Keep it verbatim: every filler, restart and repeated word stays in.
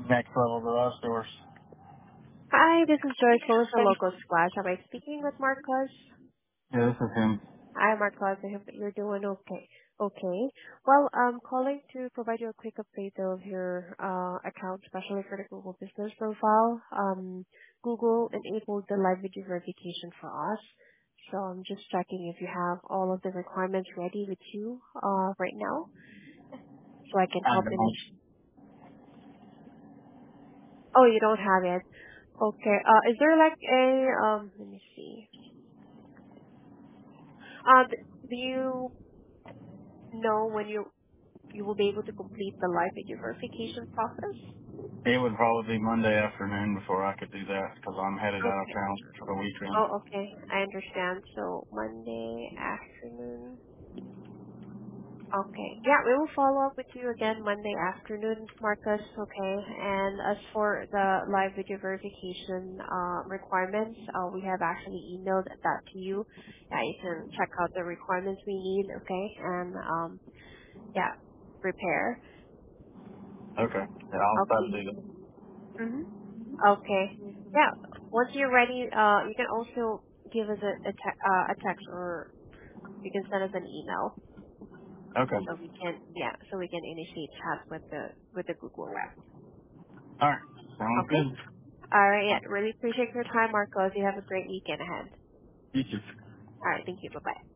Next level garage doors. Hi, this is Joyce calling from Local Splash. Am I speaking with Marcos? Yeah, this is him. Hi, Marcos. I hope that you're doing okay. Okay. Well, I'm calling to provide you a quick update of your uh, account, especially for the Google Business Profile. Um, Google enabled the live video verification for us. So I'm just checking if you have all of the requirements ready with you uh, right now, so I can I help don't. initiate. Oh, you don't have it. Okay. Uh, is there like a um? Let me see. Uh, d- do you know when you you will be able to complete the live video verification process? It would probably be Monday afternoon before I could do that because I'm headed out of Okay. town for the weekend. Oh, okay. I understand. So Monday afternoon. Okay. Yeah, we will follow up with you again Monday afternoon, Marcus. Okay. And as for the live video verification uh, requirements, uh, we have actually emailed that to you. Yeah, you can check out the requirements we need. Okay. And um, yeah, prepare. Okay. Yeah, I'll try Okay. to do that. Mm-hmm. Okay. Yeah. Once you're ready, uh, you can also give us a a, te- uh, a text, or you can send us an email Okay. so we can yeah so we can initiate chat with the with the Google rep. All right. Sounds Okay. good. All right. Yeah. Really appreciate your time, Marcos. You have a great weekend ahead. You too. All right. Thank you. Bye bye.